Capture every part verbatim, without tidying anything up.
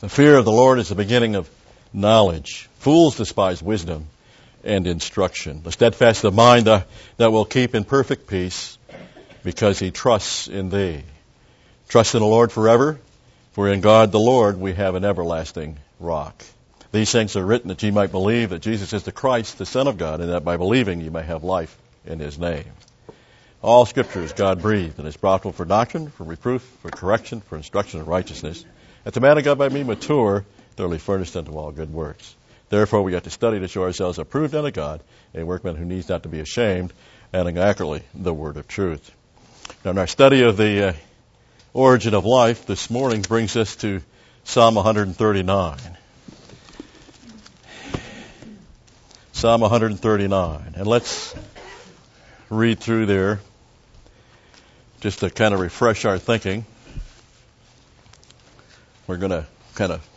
The fear of the Lord is the beginning of knowledge. Fools despise wisdom and instruction. The steadfast of mind that, that will keep in perfect peace because he trusts in thee. Trust in the Lord forever, for in God the Lord we have an everlasting rock. These things are written that ye might believe that Jesus is the Christ, the Son of God, and that by believing ye may have life in his name. All Scripture is God-breathed and is profitable for doctrine, for reproof, for correction, for instruction in righteousness, that the man of God might be mature, thoroughly furnished unto all good works. Therefore we have to study to show ourselves approved unto God, a workman who needs not to be ashamed, and accurately the word of truth. Now, in our study of the uh, origin of life this morning brings us to Psalm one thirty-nine. Psalm one thirty-nine. And let's read through there just to kind of refresh our thinking. We're going to kind of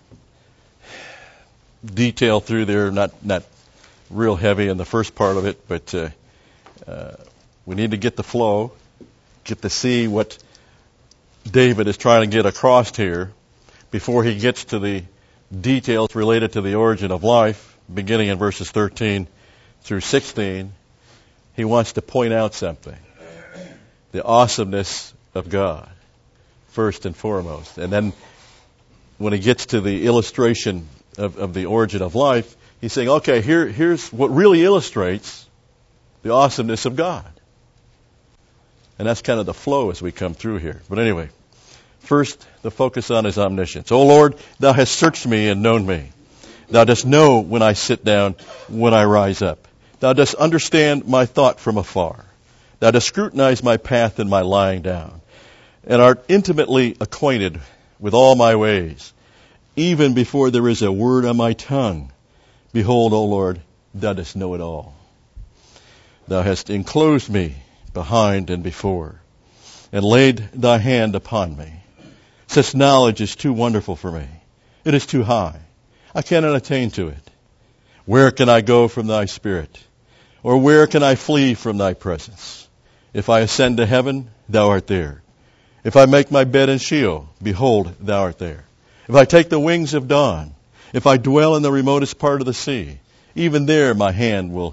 detail through there, not not real heavy in the first part of it, but uh, uh, we need to get the flow, get to see what David is trying to get across here before he gets to the details related to the origin of life, beginning in verses thirteen through sixteen. He wants to point out something. The awesomeness of God, first and foremost. And then when he gets to the illustration of, of the origin of life, he's saying, okay, here, here's what really illustrates the awesomeness of God. And that's kind of the flow as we come through here. But anyway, first, the focus on his omniscience. O Lord, thou hast searched me and known me. Thou dost know when I sit down, when I rise up. Thou dost understand my thought from afar. Thou dost scrutinize my path and my lying down, and art intimately acquainted with all my ways, even before there is a word on my tongue. Behold, O Lord, thou dost know it all. Thou hast enclosed me behind and before, and laid thy hand upon me. Such knowledge is too wonderful for me. It is too high. I cannot attain to it. Where can I go from thy spirit? Or where can I flee from thy presence? If I ascend to heaven, thou art there. If I make my bed in Sheol, behold, thou art there. If I take the wings of dawn, if I dwell in the remotest part of the sea, even there my hand will,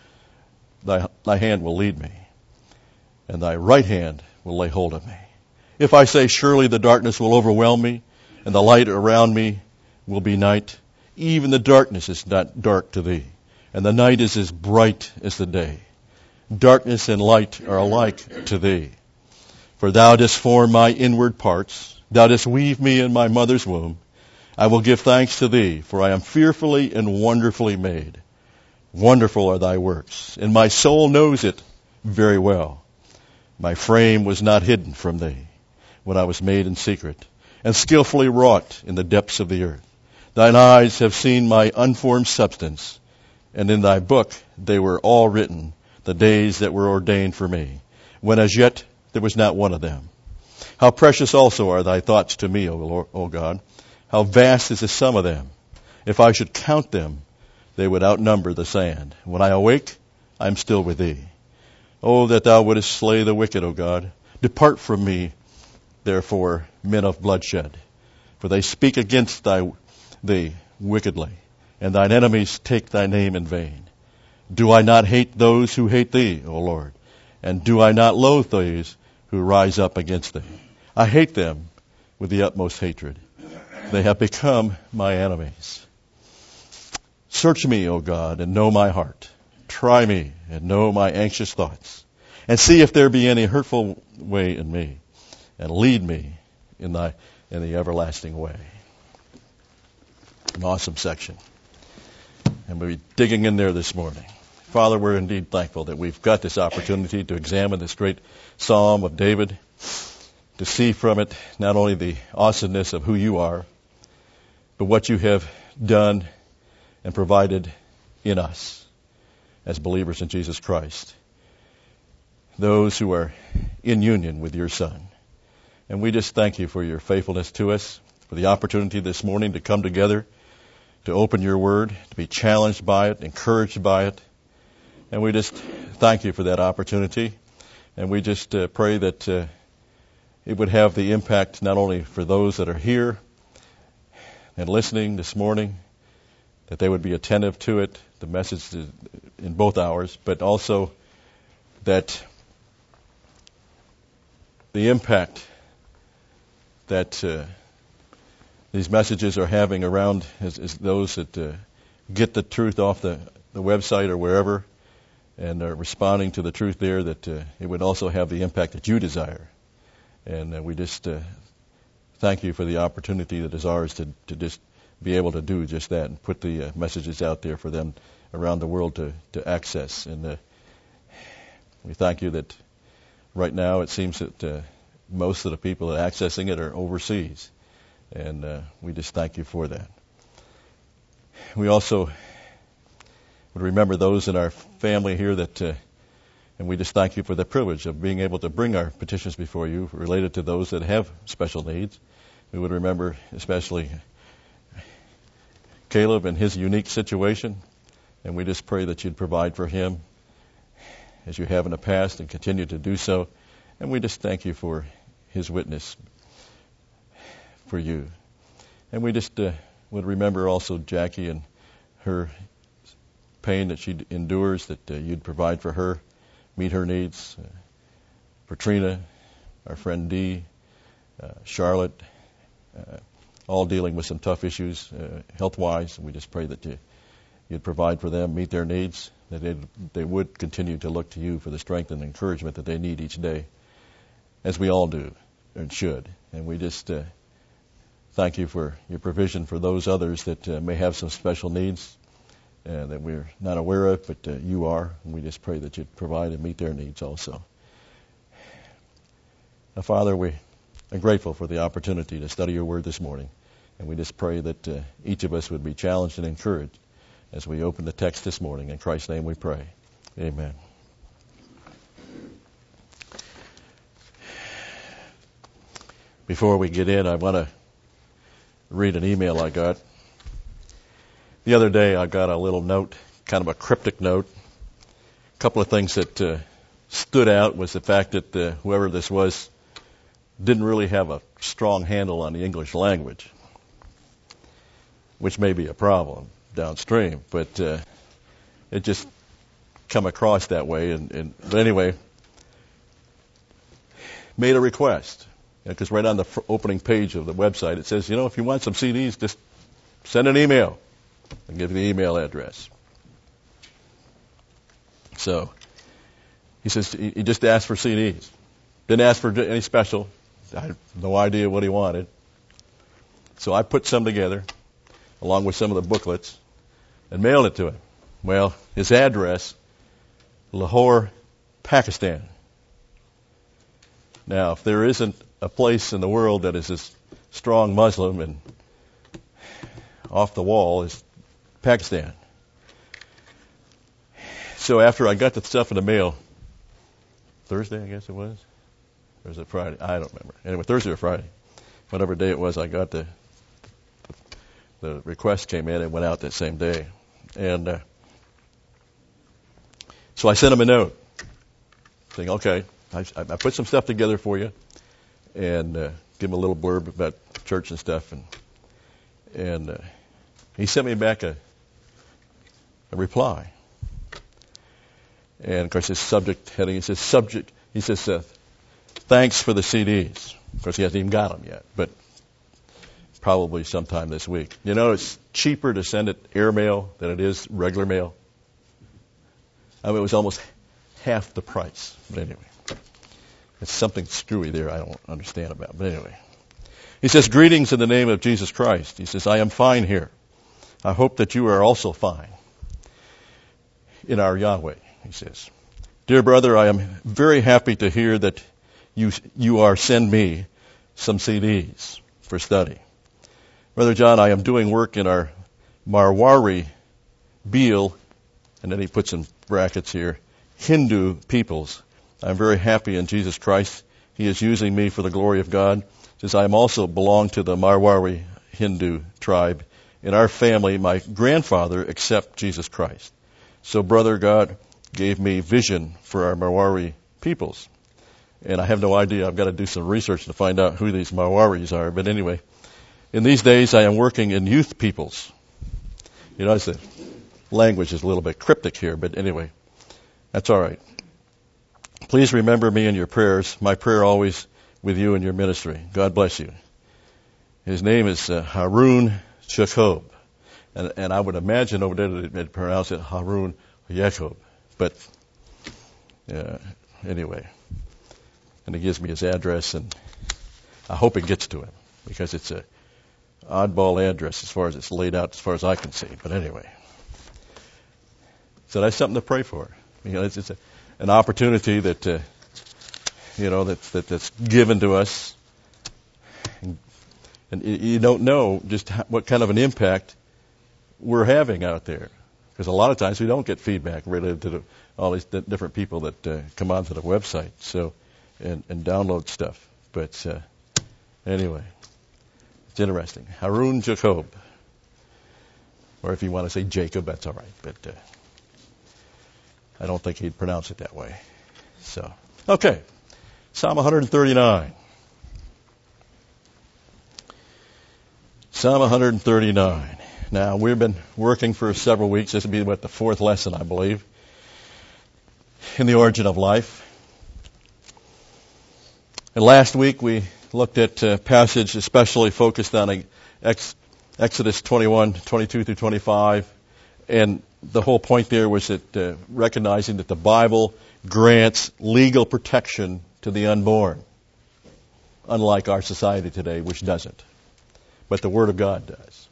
thy, thy hand will lead me, and thy right hand will lay hold of me. If I say, surely the darkness will overwhelm me, and the light around me will be night, even the darkness is not dark to thee, and the night is as bright as the day. Darkness and light are alike to thee. For thou dost form my inward parts. Thou dost weave me in my mother's womb. I will give thanks to thee, for I am fearfully and wonderfully made. Wonderful are thy works, and my soul knows it very well. My frame was not hidden from thee when I was made in secret, and skillfully wrought in the depths of the earth. Thine eyes have seen my unformed substance, and in thy book they were all written, the days that were ordained for me, when as yet there was not one of them. How precious also are thy thoughts to me, O Lord, O God. How vast is the sum of them. If I should count them, they would outnumber the sand. When I awake, I am still with thee. Oh, that thou wouldest slay the wicked, O God. Depart from me, therefore, men of bloodshed. For they speak against thy, thee wickedly, and thine enemies take thy name in vain. Do I not hate those who hate thee, O Lord? And do I not loathe those who rise up against thee? I hate them with the utmost hatred. They have become my enemies. Search me, O God, and know my heart. Try me and know my anxious thoughts. And see if there be any hurtful way in me. And lead me in thy in the everlasting way. An awesome section. And we'll be digging in there this morning. Father, we're indeed thankful that we've got this opportunity to examine this great Psalm of David, to see from it not only the awesomeness of who you are, but what you have done and provided in us as believers in Jesus Christ, those who are in union with your Son. And we just thank you for your faithfulness to us, for the opportunity this morning to come together, to open your word, to be challenged by it, encouraged by it. And we just thank you for that opportunity. And we just uh, pray that uh, it would have the impact not only for those that are here, and listening this morning, that they would be attentive to it, the message in both hours, but also that the impact that uh, these messages are having around is, is those that uh, get the truth off the, the website or wherever and are responding to the truth there, that uh, it would also have the impact that you desire. And uh, we just uh, thank you for the opportunity that is ours to, to just be able to do just that and put the uh, messages out there for them around the world to, to access. And uh, we thank you that right now it seems that uh, most of the people that are accessing it are overseas. And uh, we just thank you for that. We also would remember those in our family here that, uh, and we just thank you for the privilege of being able to bring our petitions before you related to those that have special needs. We would remember especially Caleb and his unique situation, and we just pray that you'd provide for him as you have in the past and continue to do so. And we just thank you for his witness for you. And we just uh, would remember also Jackie and her pain that she endures, that uh, you'd provide for her, meet her needs. Uh, for Trina, our friend Dee, uh, Charlotte, uh, all dealing with some tough issues uh, health-wise. And we just pray that you, you'd provide for them, meet their needs, that they'd, they would continue to look to you for the strength and encouragement that they need each day, as we all do and should. And we just uh, thank you for your provision for those others that uh, may have some special needs uh, that we're not aware of, but uh, you are. And we just pray that you'd provide and meet their needs also. Now, Father, we are grateful for the opportunity to study your word this morning. And we just pray that uh, each of us would be challenged and encouraged as we open the text this morning. In Christ's name we pray. Amen. Before we get in, I want to read an email I got. The other day I got a little note, kind of a cryptic note. A couple of things that uh, stood out was the fact that uh, whoever this was didn't really have a strong handle on the English language, which may be a problem downstream, but uh, it just come across that way. And, and but anyway, made a request, because right on the fr- opening page of the website it says, you know, if you want some C Ds, just send an email. I'll give you the email address. So he says he, he just asked for C Ds. Didn't ask for any special. I had no idea what he wanted. So I put some together, along with some of the booklets, and mailed it to him. Well, his address, Lahore, Pakistan. Now, if there isn't a place in the world that is as strong Muslim and off the wall as Pakistan. So after I got the stuff in the mail, Thursday, I guess it was, or was it Friday? I don't remember. Anyway, Thursday or Friday, whatever day it was, I got the the request came in and went out that same day. And uh, so I sent him a note saying, okay, I, I put some stuff together for you, and uh, give him a little blurb about church and stuff. And and uh, he sent me back a, a reply. And, of course, his subject heading, he says, subject, he says, uh, thanks for the C Ds. Of course, he hasn't even got them yet, but probably sometime this week. You know, it's cheaper to send it airmail than it is regular mail. I mean, it was almost half the price. But anyway, it's something screwy there I don't understand about. But anyway, he says, greetings in the name of Jesus Christ. He says, I am fine here. I hope that you are also fine in our Yahweh, he says. Dear brother, I am very happy to hear that you you are send me some C Ds for study. Brother John, I am doing work in our Marwari, Beel, and then he puts in brackets here, Hindu peoples. I'm very happy in Jesus Christ. He is using me for the glory of God. Says I am also belong to the Marwari Hindu tribe. In our family, my grandfather accepted Jesus Christ. So brother, God gave me vision for our Marwari peoples. And I have no idea. I've got to do some research to find out who these Marwaris are. But anyway, In these days, I am working in youth peoples. You notice the language is a little bit cryptic here, but anyway, that's all right. Please remember me in your prayers. My prayer always with you in your ministry. God bless you. His name is uh, Harun Jacob. And, and I would imagine over there that they'd pronounce it Harun Jacob. But uh, anyway, and he gives me his address, and I hope it gets to him, because it's a oddball address as far as it's laid out, as far as I can see. But anyway, so that's something to pray for. You know, it's, it's a, an opportunity that uh, you know that, that that's given to us, and, and you don't know just how, what kind of an impact we're having out there, because a lot of times we don't get feedback related to the, all these d- different people that uh, come onto the website, so and, and download stuff. But uh, anyway. It's interesting. Harun Jacob. Or if you want to say Jacob, that's all right. But uh, I don't think he'd pronounce it that way. So, okay. Psalm one thirty-nine. Psalm one thirty-nine. Now, we've been working for several weeks. This will be, what, the fourth lesson, I believe, in the origin of life. And last week we looked at a passage especially focused on Ex- Exodus twenty-one, twenty-two through twenty-five. And the whole point there was that uh, recognizing that the Bible grants legal protection to the unborn, unlike our society today, which doesn't. But the Word of God does.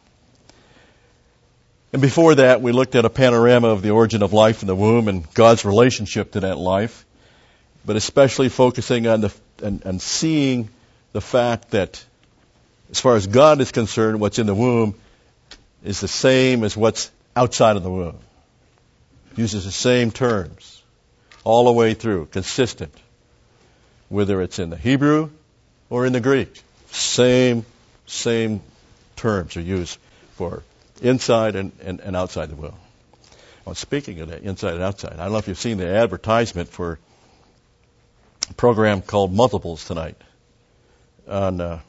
And before that, we looked at a panorama of the origin of life in the womb and God's relationship to that life, but especially focusing on the and, and seeing the fact that as far as God is concerned, what's in the womb is the same as what's outside of the womb. It uses the same terms all the way through, consistent, whether it's in the Hebrew or in the Greek. Same, same terms are used for inside and, and, and outside the womb. Well, speaking of that, inside and outside, I don't know if you've seen the advertisement for a program called Multiples tonight on uh,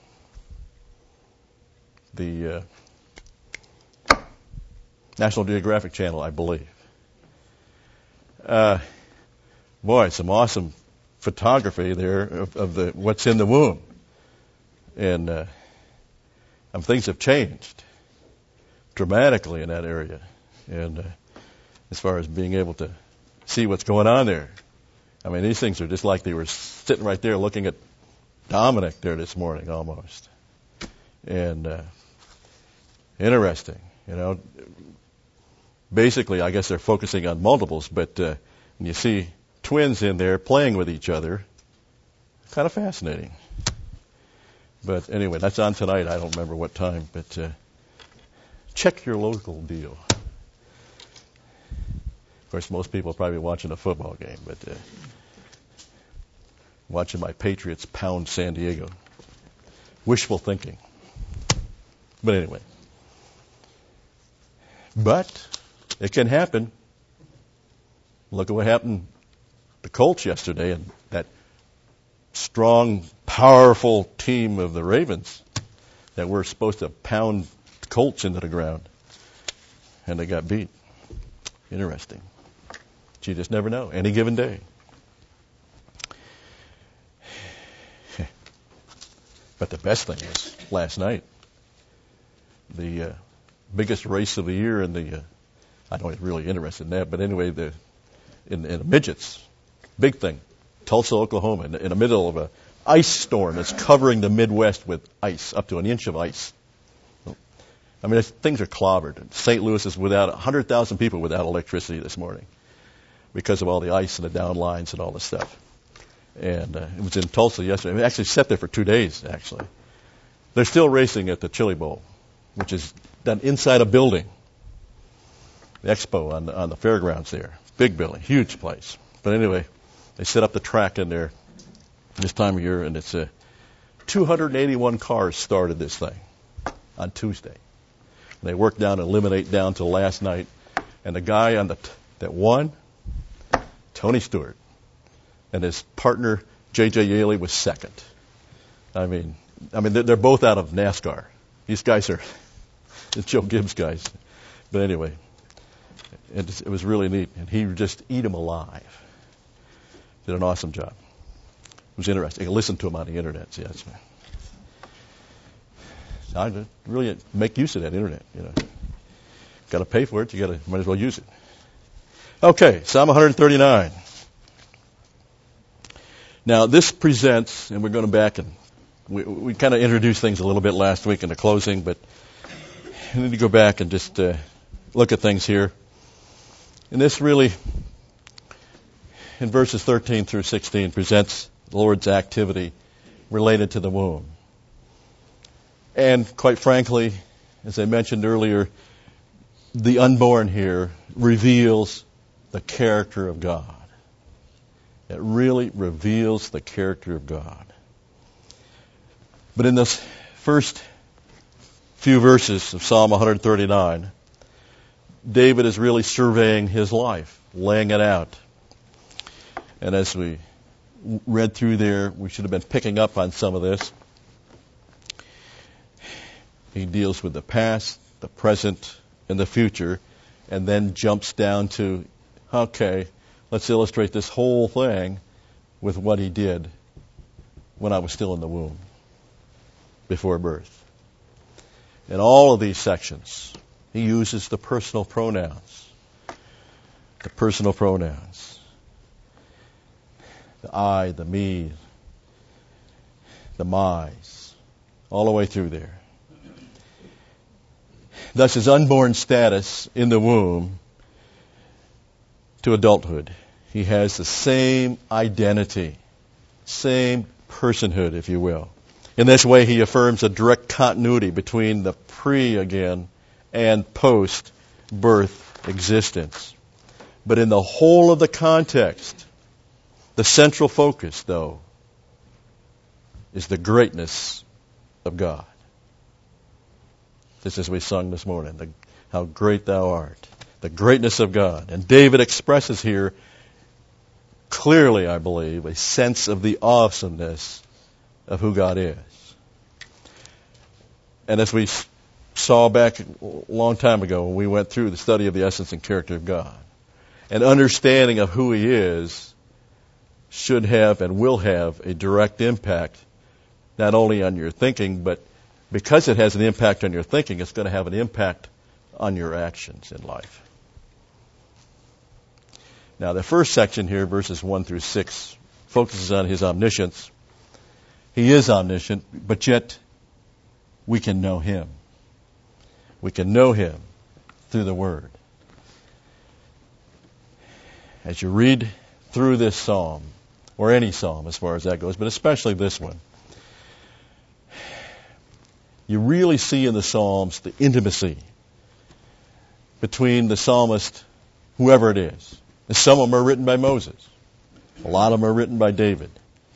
the uh, National Geographic Channel, I believe. Uh, boy, some awesome photography there of, of the what's in the womb, and uh, um, things have changed dramatically in that area, and uh, as far as being able to see what's going on there. I mean, these things are just like they were sitting right there looking at Dominic there this morning almost. And uh, interesting, you know. Basically, I guess they're focusing on multiples, but uh, when you see twins in there playing with each other, kind of fascinating. But anyway, that's on tonight. I don't remember what time, but uh, check your local deal. Of course, most people are probably watching a football game, but uh, watching my Patriots pound San Diego. Wishful thinking. But anyway. But it can happen. Look at what happened to the Colts yesterday, and that strong, powerful team of the Ravens that were supposed to pound the Colts into the ground. And they got beat. Interesting. But you just never know. Any given day. But the best thing is last night, the uh, biggest race of the year in the, uh, I don't get really interested in that, but anyway, the in, in the midgets, big thing, Tulsa, Oklahoma, in, in the middle of a ice storm that's covering the Midwest with ice, up to an inch of ice. I mean, things are clobbered. Saint Louis is without one hundred thousand people without electricity this morning because of all the ice and the down lines and all this stuff. And uh, it was in Tulsa yesterday. It actually sat there for two days, actually. They're still racing at the Chili Bowl, which is done inside a building. The expo on the, on the fairgrounds there. Big building, huge place. But anyway, they set up the track in there this time of year, and it's uh, two hundred eighty-one cars started this thing on Tuesday. And they worked down and eliminate down till last night. And the guy on the t- that won, Tony Stewart, and his partner J J Yaley was second. I mean, I mean they're, they're both out of NASCAR. These guys are the Joe Gibbs guys. But anyway, it, it was really neat. And he would just eat them alive. Did an awesome job. It was interesting. I can listen to him on the internet. See, that's I really make use of that internet. You know, got to pay for it. You got to might as well use it. Okay, Psalm one thirty-nine. Now this presents, and we're going back and we, we kind of introduced things a little bit last week in the closing, but we need to go back and just uh, look at things here. And this really, in verses thirteen through sixteen, presents the Lord's activity related to the womb. And quite frankly, as I mentioned earlier, the unborn here reveals the character of God. It really reveals the character of God. But in this first few verses of Psalm one thirty-nine, David is really surveying his life, laying it out. And as we read through there, we should have been picking up on some of this. He deals with the past, the present, and the future, and then jumps down to, okay, let's illustrate this whole thing with what he did when I was still in the womb, before birth. In all of these sections, he uses the personal pronouns. The personal pronouns. The I, the me, the my's, all the way through there. Thus his unborn status in the womb to adulthood. He has the same identity, same personhood, if you will. In this way, he affirms a direct continuity between the pre, again, and post-birth existence. But in the whole of the context, the central focus, though, is the greatness of God. Just as we sung this morning, the, how great thou art. The greatness of God. And David expresses here clearly, I believe, a sense of the awesomeness of who God is. And as we saw back a long time ago when we went through the study of the essence and character of God, an understanding of who He is should have and will have a direct impact not only on your thinking, but because it has an impact on your thinking, it's going to have an impact on your actions in life. Now, the first section here, verses one through six, focuses on His omniscience. He is omniscient, but yet we can know Him. We can know Him through the Word. As you read through this psalm, or any psalm as far as that goes, but especially this one, you really see in the Psalms the intimacy between the psalmist, whoever it is. And some of them are written by Moses. A lot of them are written by David.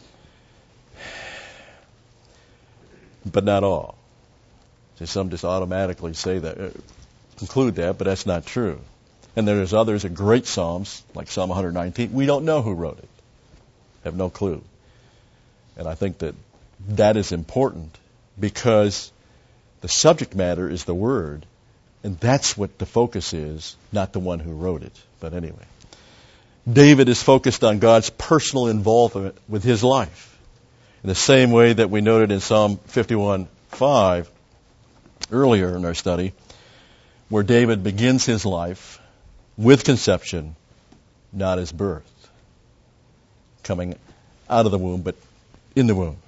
But not all. So some just automatically say that, uh, conclude that, but that's not true. And there's others, great psalms, like Psalm one nineteen. We don't know who wrote it. Have no clue. And I think that that is important because the subject matter is the Word, and that's what the focus is, not the one who wrote it. But anyway, David is focused on God's personal involvement with his life, in the same way that we noted in Psalm fifty-one five earlier in our study, where David begins his life with conception, not his birth, coming out of the womb, but in the womb.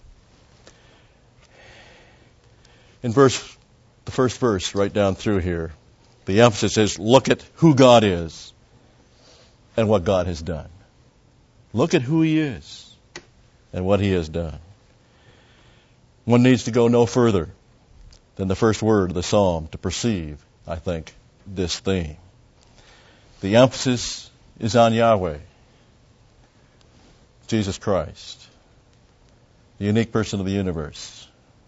In verse, the first verse, right down through here, the emphasis is look at who God is and what God has done. Look at who He is and what He has done. One needs to go no further than the first word of the psalm to perceive, I think, this theme. The emphasis is on Yahweh, Jesus Christ, the unique person of the universe.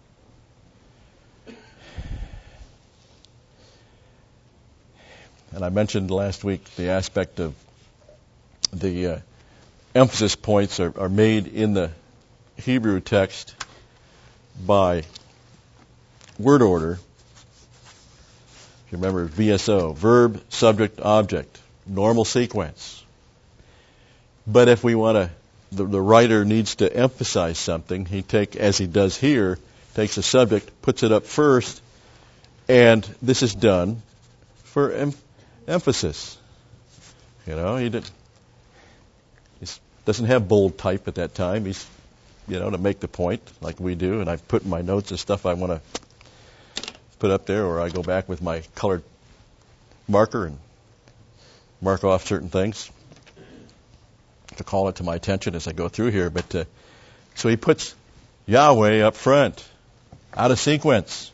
And I mentioned last week the aspect of the uh, emphasis points are, are made in the Hebrew text by word order. If you remember V S O, verb, subject, object, normal sequence. But if we want to, the, the writer needs to emphasize something, he take, as he does here, takes a subject, puts it up first, and this is done for em- emphasis. You know, he did, he doesn't have bold type at that time. He's, you know, to make the point like we do, and I put in my notes and stuff I want to put up there, or I go back with my colored marker and mark off certain things to call it to my attention as I go through here. But uh, so he puts Yahweh up front, out of sequence,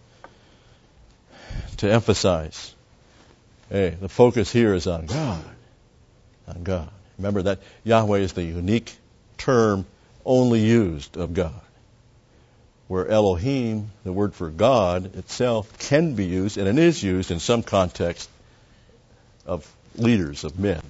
to emphasize. Hey, the focus here is on God. On God. Remember that Yahweh is the unique term only used of God. Where Elohim, the word for God itself, can be used, and it is used in some context of leaders, of men.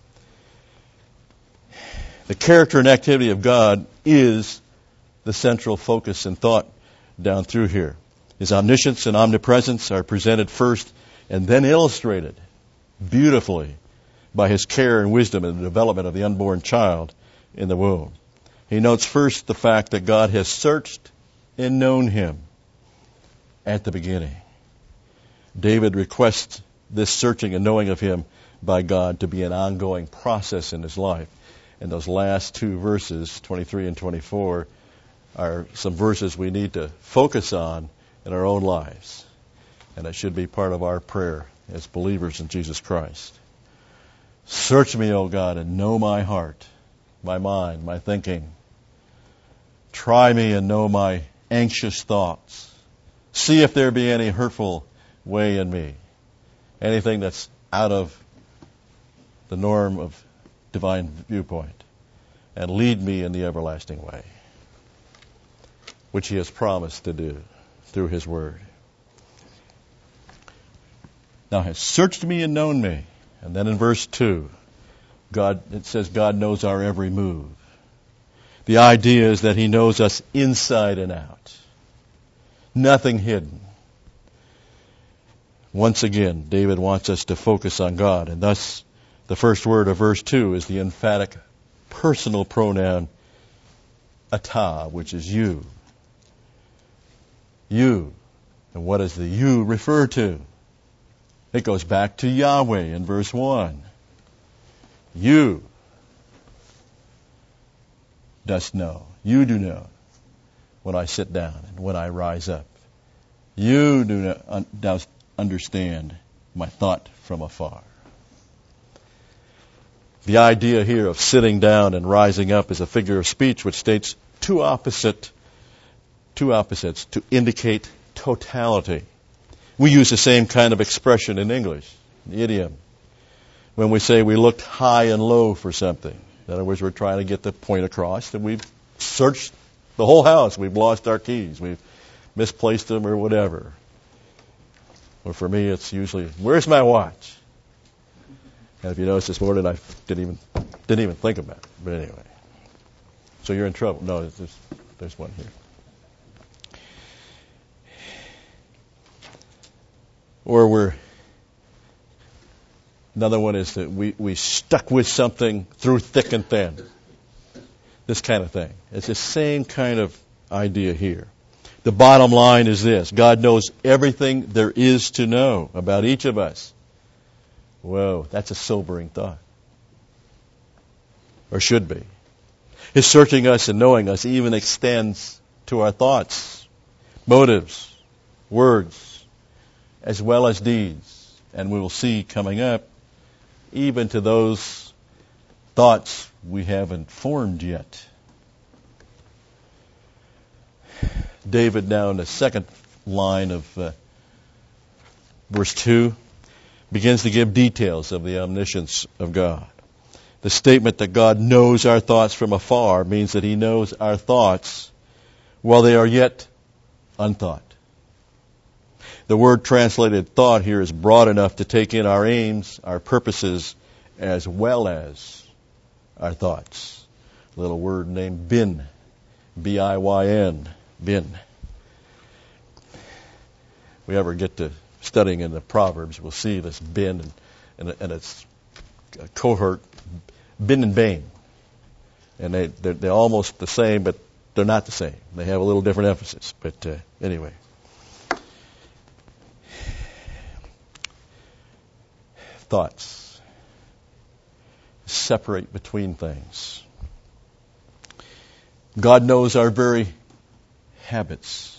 The character and activity of God is the central focus and thought down through here. His omniscience and omnipresence are presented first and then illustrated beautifully by his care and wisdom in the development of the unborn child in the womb. He notes first the fact that God has searched and known him at the beginning. David requests this searching and knowing of him by God to be an ongoing process in his life. And those last two verses, twenty-three and twenty-four, are some verses we need to focus on in our own lives. And it should be part of our prayer as believers in Jesus Christ. Search me, O God, and know my heart, my mind, my thinking. Try me and know my anxious thoughts. See if there be any hurtful way in me. Anything that's out of the norm of divine viewpoint. And lead me in the everlasting way, which he has promised to do through his word. Now has searched me and known me. And then in verse two, God, it says God knows our every move. The idea is that he knows us inside and out. Nothing hidden. Once again, David wants us to focus on God, and thus the first word of verse two is the emphatic personal pronoun atah, which is you. You. And what does the you refer to? It goes back to Yahweh in verse one. You dost know. You do know when I sit down and when I rise up. You do not un- dost understand my thought from afar. The idea here of sitting down and rising up is a figure of speech which states two opposite, two opposites to indicate totality. We use the same kind of expression in English, the idiom, when we say we looked high and low for something. In other words, we're trying to get the point across that we've searched the whole house. We've lost our keys. We've misplaced them or whatever. Or for me, it's usually, where's my watch? And if you notice this morning, I didn't even didn't even think about it. But anyway, so you're in trouble. No, there's there's one here. Or we're another one is that we we stuck with something through thick and thin. This kind of thing. It's the same kind of idea here. The bottom line is this: God knows everything there is to know about each of us. Whoa, that's a sobering thought. Or should be. His searching us and knowing us even extends to our thoughts, motives, words, as well as deeds. And we will see coming up, even to those thoughts we haven't formed yet. David now in the second line of uh, verse two begins to give details of the omniscience of God. The statement that God knows our thoughts from afar means that he knows our thoughts while they are yet unthought. The word translated thought here is broad enough to take in our aims, our purposes, as well as our thoughts. A little word named bin, B I Y N, bin. we ever get to studying in the Proverbs, we'll see this bin and, and, and its cohort, bin and bane. And they, they're, they're almost the same, but they're not the same. They have a little different emphasis. But uh, anyway. Thoughts. Separate between things. God knows our very habits.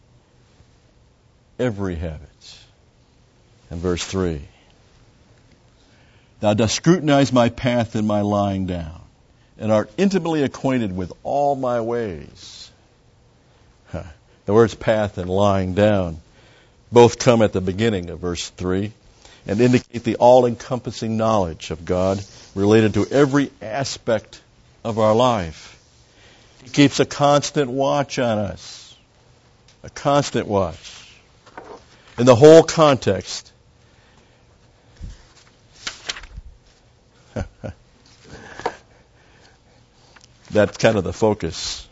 Every habit. And verse three. Thou dost scrutinize my path and my lying down, and art intimately acquainted with all my ways. Huh. The words path and lying down both come at the beginning of verse three and indicate the all-encompassing knowledge of God related to every aspect of our life. He keeps a constant watch on us. A constant watch. In the whole context, that's kind of the focus.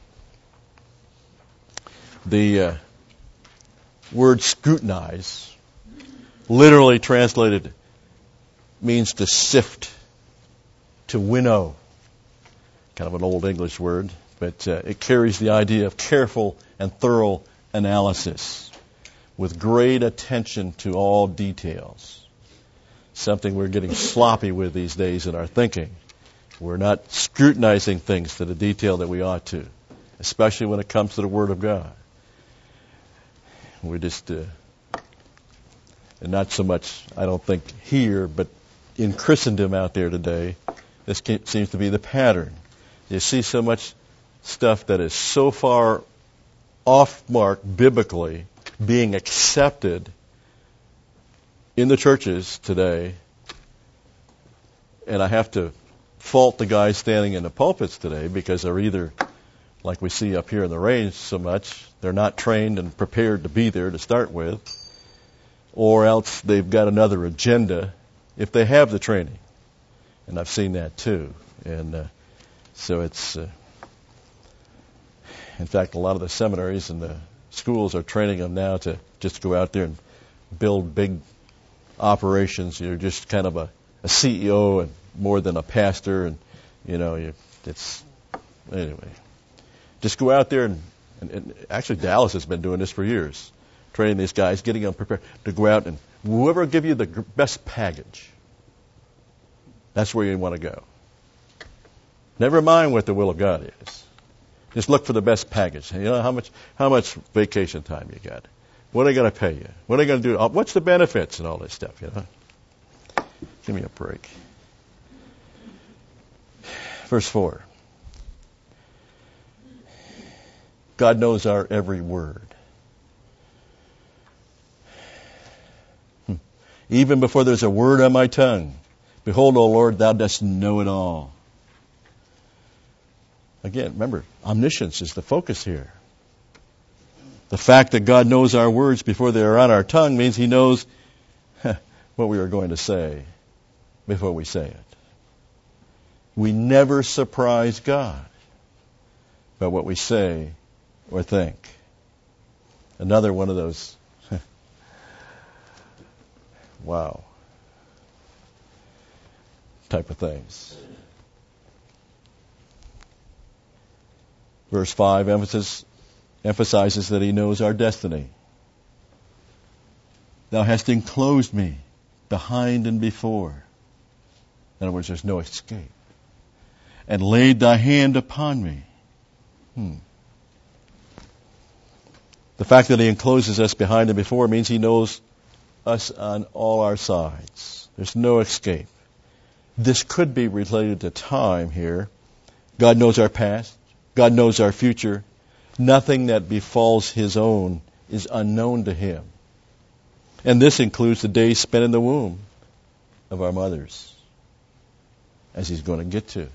The uh, word scrutinize, literally translated, means to sift, to winnow. Kind of an old English word, but uh, it carries the idea of careful and thorough analysis with great attention to all details. Something we're getting sloppy with these days in our thinking. We're not scrutinizing things to the detail that we ought to, especially when it comes to the Word of God. We're just, uh, and not so much, I don't think, here, but in Christendom out there today, this seems to be the pattern. You see so much stuff that is so far off mark biblically being accepted in the churches today, and I have to fault the guys standing in the pulpits today because they're either, like we see up here in the range so much, they're not trained and prepared to be there to start with, or else they've got another agenda if they have the training. And I've seen that too. And uh, so it's, uh, in fact, a lot of the seminaries and the schools are training them now to just go out there and build big operations. You're just kind of a, a C E O and more than a pastor, and you know, you, it's anyway. Just go out there and, and, and actually Dallas has been doing this for years, training these guys, getting them prepared to go out and whoever give you the best package, that's where you want to go. Never mind what the will of God is. Just look for the best package. You know how much how much vacation time you got. What are they going to pay you? What are they going to do? What's the benefits and all this stuff, you know? Give me a break. Verse four. God knows our every word. Hmm. Even before there's a word on my tongue, behold, O Lord, thou dost know it all. Again, remember, omniscience is the focus here. The fact that God knows our words before they are on our tongue means He knows what we are going to say before we say it. We never surprise God by what we say or think. Another one of those, wow, type of things. Verse five emphasis, emphasizes that He knows our destiny. Thou hast enclosed me behind and before. In other words, there's no escape. And laid thy hand upon me. Hmm. The fact that He encloses us behind and before means He knows us on all our sides. There's no escape. This could be related to time here. God knows our past. God knows our future. Nothing that befalls His own is unknown to Him. And this includes the days spent in the womb of our mothers, as He's going to get to,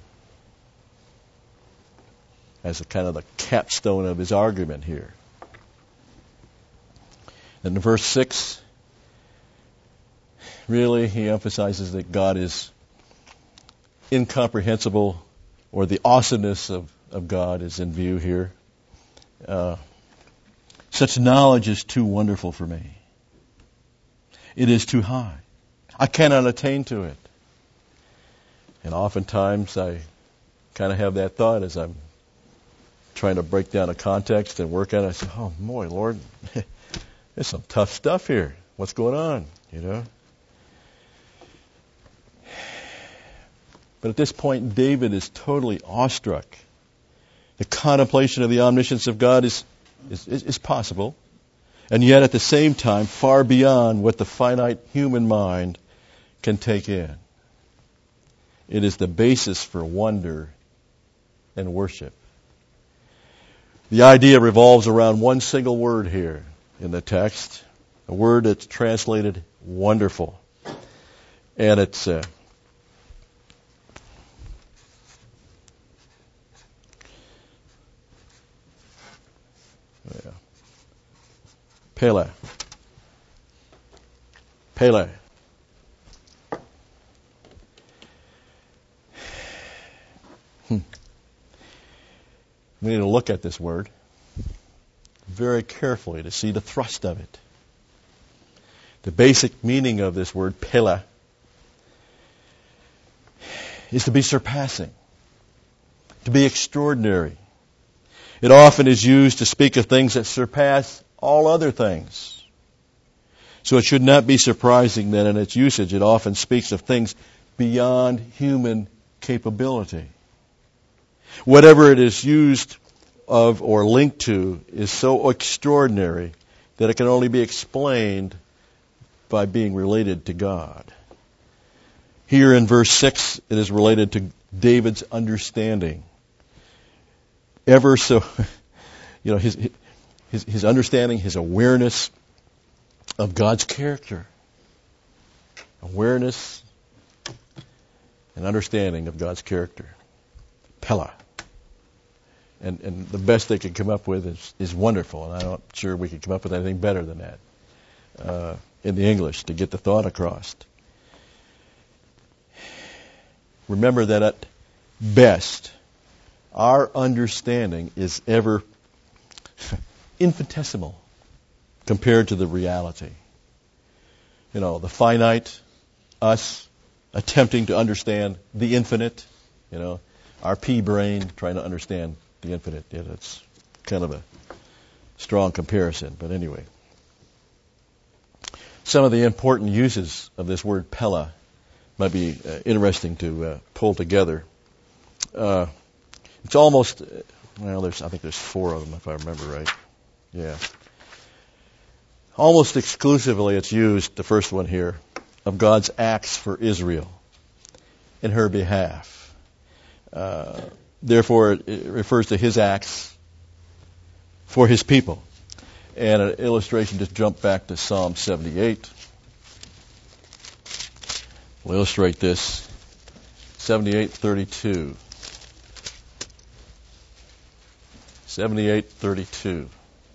as a kind of the capstone of His argument here. And in verse six, really He emphasizes that God is incomprehensible, or the awesomeness of, of God is in view here. Uh, such knowledge is too wonderful for me. It is too high. I cannot attain to it. And oftentimes I kind of have that thought as I'm trying to break down a context and work at it. I say, oh boy, Lord, there's some tough stuff here. What's going on? You know? But at this point, David is totally awestruck. The contemplation of the omniscience of God is, is, is possible, and yet at the same time, far beyond what the finite human mind can take in. It is the basis for wonder and worship. The idea revolves around one single word here in the text, a word that's translated wonderful. And it's uh, yeah, Pele. Pele. Hmm. We need to look at this word very carefully to see the thrust of it. The basic meaning of this word, Pele, is to be surpassing, to be extraordinary. It often is used to speak of things that surpass all other things. So it should not be surprising that in its usage it often speaks of things beyond human capability. Whatever it is used of or linked to is so extraordinary that it can only be explained by being related to God. Here in verse six, it is related to David's understanding. Ever so, you know, his, his, his understanding, his awareness of God's character. Awareness and understanding of God's character. Pella. And, and the best they could come up with is, is wonderful. And I'm not sure we could come up with anything better than that uh, in the English to get the thought across. Remember that at best, our understanding is ever infinitesimal compared to the reality. You know, the finite, us attempting to understand the infinite, you know, our pea brain trying to understand the infinite. Yeah, that's kind of a strong comparison, but anyway. Some of the important uses of this word Pella might be uh, interesting to uh, pull together. Uh, it's almost, well, there's I think there's four of them if I remember right. Yeah. Almost exclusively it's used, the first one here, of God's acts for Israel in her behalf. Uh, therefore, it, it refers to His acts for His people. And an illustration, just jump back to Psalm seventy-eight. We'll illustrate this. seventy-eight thirty-two. seventy-eight thirty-two.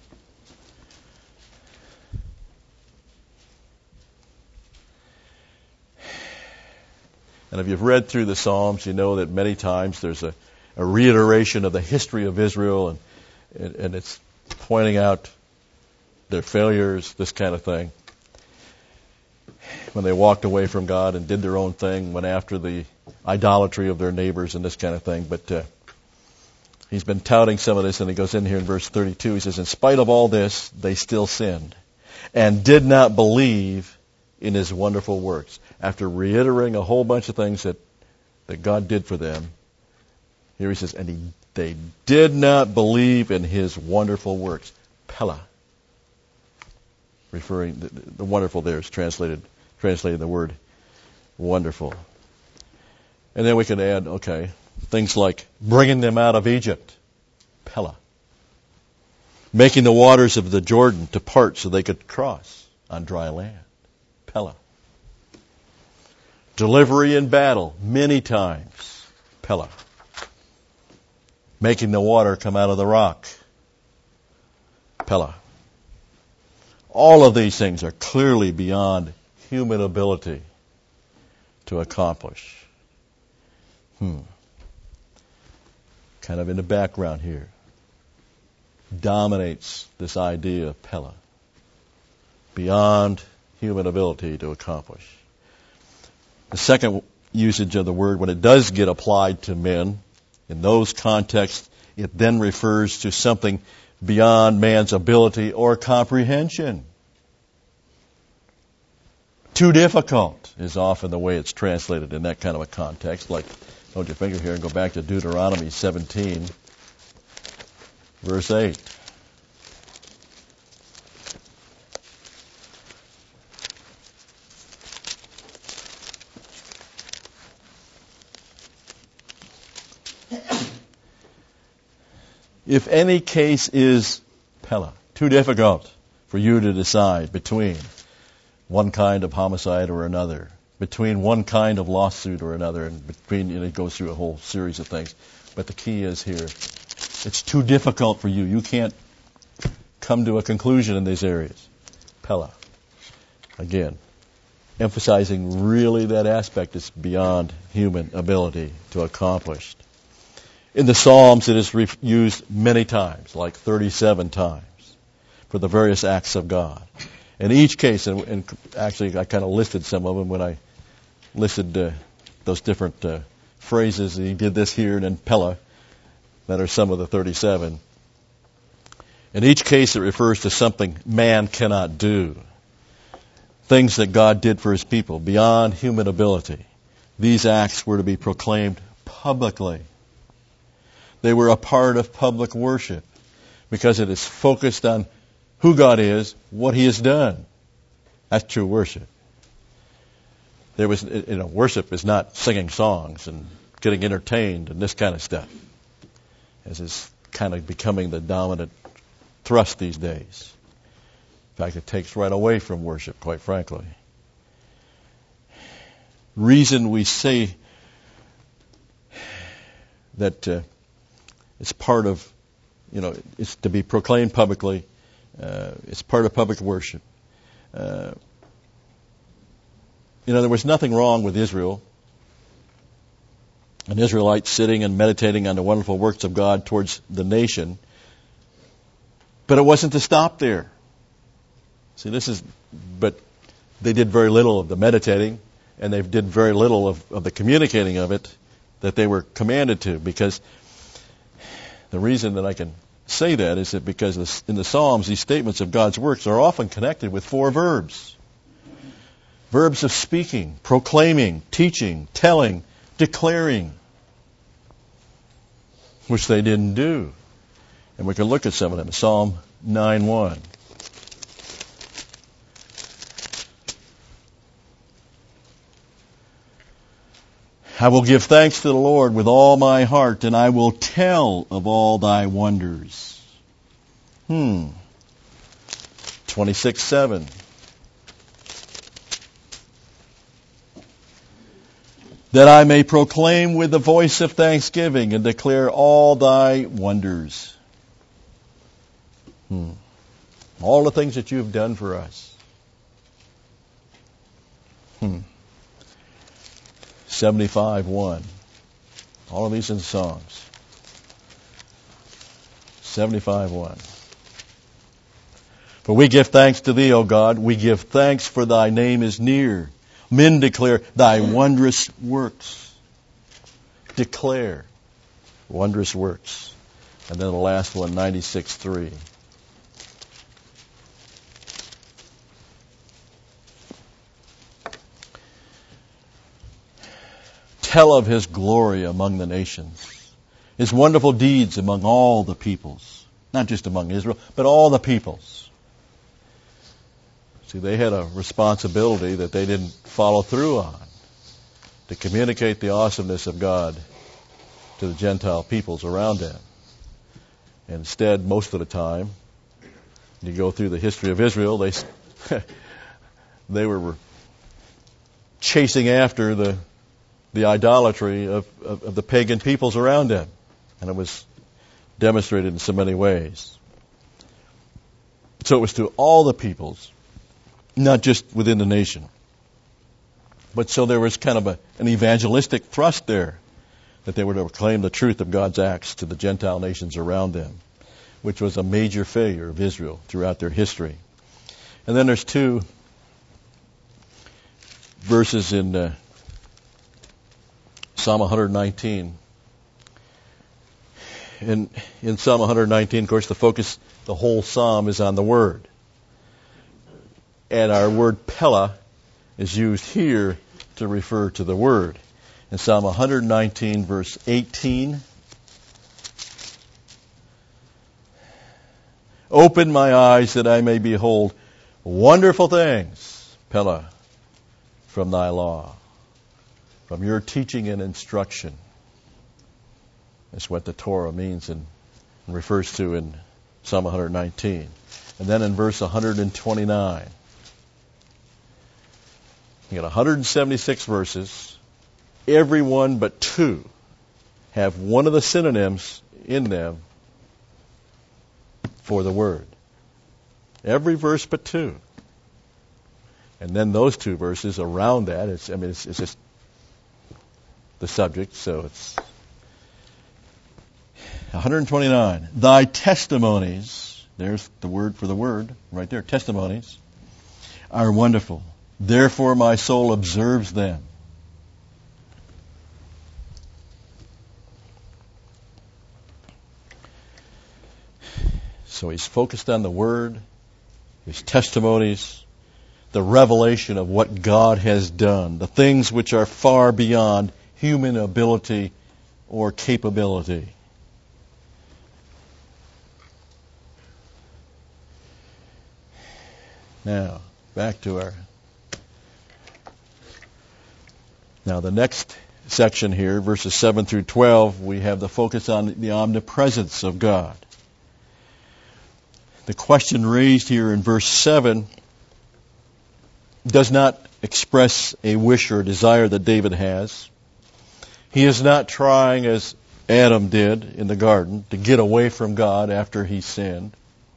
And if you've read through the Psalms, you know that many times there's a, a reiteration of the history of Israel, and, and, and it's pointing out their failures, this kind of thing. When they walked away from God and did their own thing, went after the idolatry of their neighbors and this kind of thing. But uh, he's been touting some of this, and he goes in here in verse thirty-two. He says, in spite of all this, they still sinned and did not believe in His wonderful works. After reiterating a whole bunch of things that, that God did for them, here he says, and he, they did not believe in His wonderful works. Pella. Referring, the, the wonderful there is translated, translated the word wonderful. And then we can add, okay, things like bringing them out of Egypt. Pella. Making the waters of the Jordan to part so they could cross on dry land. Pella. Delivery in battle many times. Pella. Making the water come out of the rock. Pella. All of these things are clearly beyond human ability to accomplish. Hmm. Kind of in the background here. Dominates this idea of Pella. Beyond human ability to accomplish. The second usage of the word, when it does get applied to men, in those contexts, it then refers to something beyond man's ability or comprehension. Too difficult is often the way it's translated in that kind of a context. Like, hold your finger here and go back to Deuteronomy seventeen, verse eight. If any case is Pella, too difficult for you to decide between one kind of homicide or another, between one kind of lawsuit or another, and between, you know, it goes through a whole series of things. But the key is here, it's too difficult for you. You can't come to a conclusion in these areas. Pella. Again, emphasizing really that aspect is beyond human ability to accomplish. In the Psalms, it is re- used many times, like thirty-seven times, for the various acts of God. In each case, and, and actually I kind of listed some of them when I listed uh, those different uh, phrases. He did this here and then Pella, that are some of the thirty-seven. In each case, it refers to something man cannot do. Things that God did for his people, beyond human ability. These acts were to be proclaimed publicly. They were a part of public worship because it is focused on who God is, what He has done. That's true worship. There was, you know, worship is not singing songs and getting entertained and this kind of stuff, as is kind of becoming the dominant thrust these days. In fact, it takes right away from worship, quite frankly. Reason we say that uh, it's part of, you know, it's to be proclaimed publicly. Uh, it's part of public worship. Uh, you know, there was nothing wrong with Israel, an Israelite sitting and meditating on the wonderful works of God towards the nation, but it wasn't to stop there. See, this is, but they did very little of the meditating, and they did very little of, of the communicating of it that they were commanded to, because the reason that I can say that is that because in the Psalms, these statements of God's works are often connected with four verbs. Verbs of speaking, proclaiming, teaching, telling, declaring, which they didn't do. And we can look at some of them. Psalm nine one. I will give thanks to the Lord with all my heart, and I will tell of all thy wonders. Hmm. twenty-six seven. That I may proclaim with the voice of thanksgiving and declare all thy wonders. Hmm. All the things that you have done for us. Hmm. seventy-five one. All of these in Psalms. seventy-five one. For we give thanks to thee, O God. We give thanks, for thy name is near. Men declare thy wondrous works. Declare wondrous works. And then the last one, ninety-six three. Tell of his glory among the nations, his wonderful deeds among all the peoples, not just among Israel, but all the peoples. See, they had a responsibility that they didn't follow through on, to communicate the awesomeness of God to the Gentile peoples around them. Instead, most of the time, you go through the history of Israel, they they were chasing after the the idolatry of, of, of the pagan peoples around them. And it was demonstrated in so many ways. So it was to all the peoples, not just within the nation. But so there was kind of a, an evangelistic thrust there, that they were to proclaim the truth of God's acts to the Gentile nations around them, which was a major failure of Israel throughout their history. And then there's two verses in uh, Psalm one nineteen. In, in Psalm one nineteen, of course, the focus, the whole psalm is on the Word. And our word Pella is used here to refer to the Word. In Psalm one nineteen, verse eighteen, open my eyes that I may behold wonderful things, Pella, from thy law, from your teaching and instruction. That's what the Torah means and refers to in Psalm one nineteen. And then in verse one twenty-nine, you got one hundred seventy-six verses. Every one but two have one of the synonyms in them for the word. Every verse but two. And then those two verses around that, it's, I mean, it's, it's just the subject, so it's one twenty-nine. Thy testimonies, there's the word for the word, right there, testimonies, are wonderful. Therefore my soul observes them. So he's focused on the Word, his testimonies, the revelation of what God has done, the things which are far beyond human ability or capability. Now, back to our... Now, the next section here, verses seven through twelve, we have the focus on the omnipresence of God. The question raised here in verse seven does not express a wish or desire that David has. He is not trying, as Adam did in the garden, to get away from God after he sinned.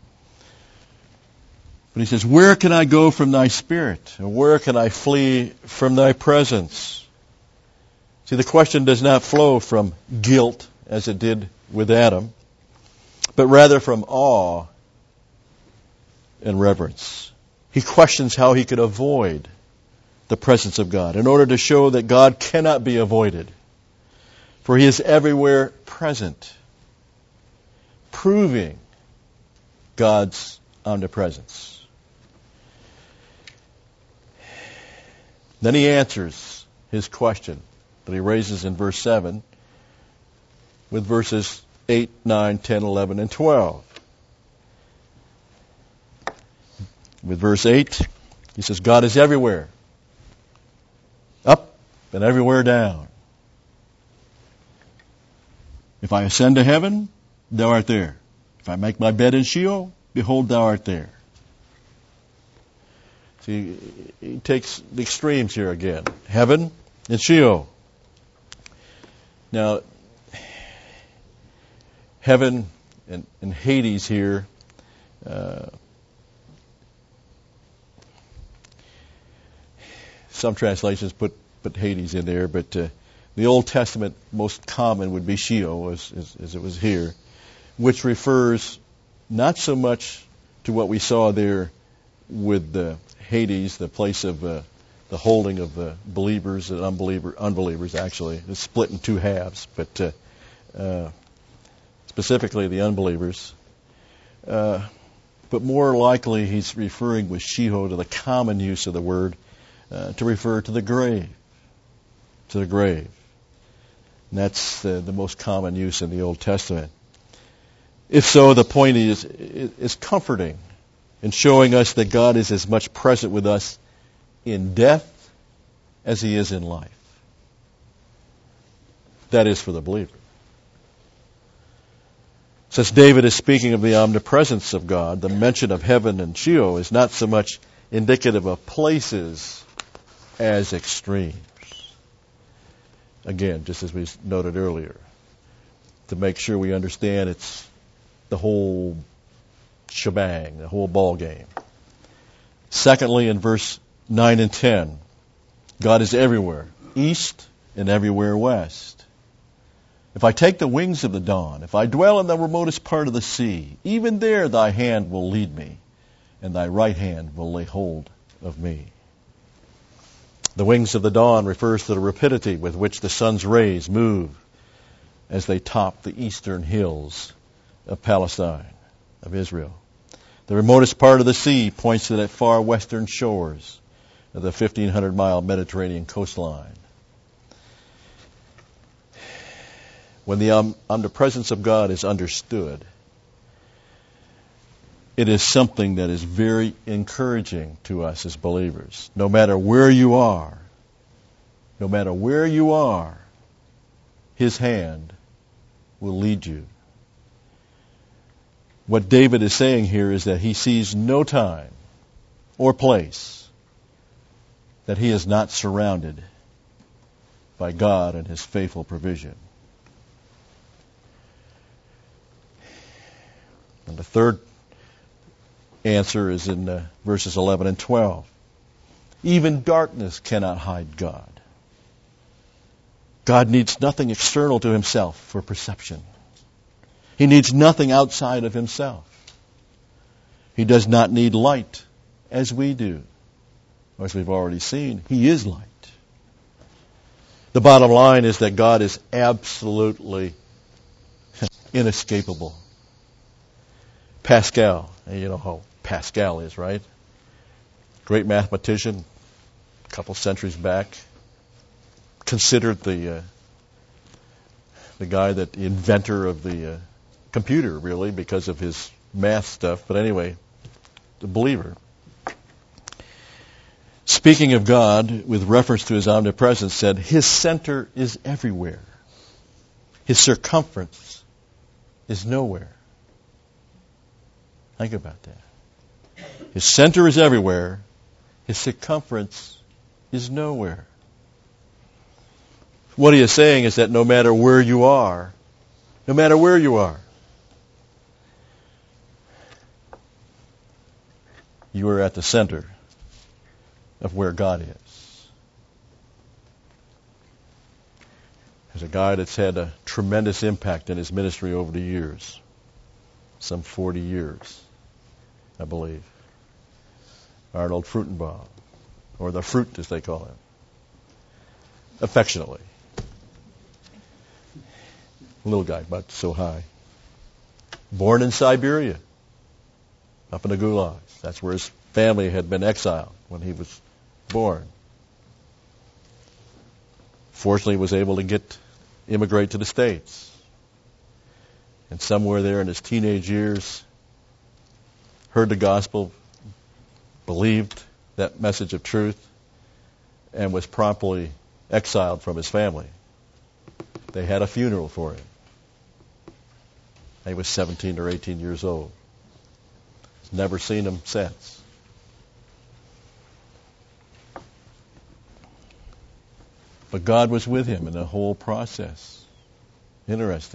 But he says, where can I go from thy spirit? And where can I flee from thy presence? See, the question does not flow from guilt, as it did with Adam, but rather from awe and reverence. He questions how he could avoid the presence of God in order to show that God cannot be avoided. For he is everywhere present, proving God's omnipresence. Then he answers his question that he raises in verse seven with verses eight, nine, ten, eleven, and twelve. With verse eight, he says, God is everywhere, up and everywhere down. If I ascend to heaven, thou art there. If I make my bed in Sheol, behold, thou art there. See, he takes the extremes here again. Heaven and Sheol. Now, heaven and, and Hades here, uh, some translations put, put Hades in there, but uh, the Old Testament most common would be Sheol, as, as, as it was here, which refers not so much to what we saw there with the Hades, the place of uh, the holding of the believers and unbeliever, unbelievers, actually. It's split in two halves, but uh, uh, specifically the unbelievers. Uh, but more likely he's referring with Sheol to the common use of the word uh, to refer to the grave, to the grave. And that's uh, the most common use in the Old Testament. If so, the point is, is comforting in showing us that God is as much present with us in death as he is in life. That is for the believer. Since David is speaking of the omnipresence of God, the mention of heaven and Sheol is not so much indicative of places as extremes. Again, just as we noted earlier, to make sure we understand it's the whole shebang, the whole ball game. Secondly, in verse nine and ten, God is everywhere, east and everywhere west. If I take the wings of the dawn, if I dwell in the remotest part of the sea, even there thy hand will lead me, and thy right hand will lay hold of me. The wings of the dawn refers to the rapidity with which the sun's rays move as they top the eastern hills of Palestine, of Israel. The remotest part of the sea points to the far western shores of the fifteen hundred mile Mediterranean coastline. When the um, omnipresence of God is understood, it is something that is very encouraging to us as believers. No matter where you are, no matter where you are, His hand will lead you. What David is saying here is that he sees no time or place that he is not surrounded by God and His faithful provision. And the third answer is in uh, verses eleven and twelve. Even darkness cannot hide God. God needs nothing external to Himself for perception. He needs nothing outside of Himself. He does not need light as we do. As we've already seen, He is light. The bottom line is that God is absolutely inescapable. Pascal, you know how Pascal is, right? Great mathematician, a couple centuries back, considered the uh, the guy that the inventor of the uh, computer, really, because of his math stuff. But anyway, the believer. Speaking of God, with reference to His omnipresence, said, His center is everywhere. His circumference is nowhere. Think about that. His center is everywhere. His circumference is nowhere. What He is saying is that no matter where you are, no matter where you are, you are at the center of where God is. There's a guy that's had a tremendous impact in his ministry over the years. Some forty years, I believe. Arnold Fruchtenbaum, or the Fruit as they call him, affectionately. Little guy, about so high. Born in Siberia, up in the gulags. That's where his family had been exiled when he was born. Fortunately, was able to get immigrate to the States. And somewhere there in his teenage years, heard the gospel, believed that message of truth, and was promptly exiled from his family. They had a funeral for him. He was seventeen or eighteen years old. Never seen him since. But God was with him in the whole process. Interesting.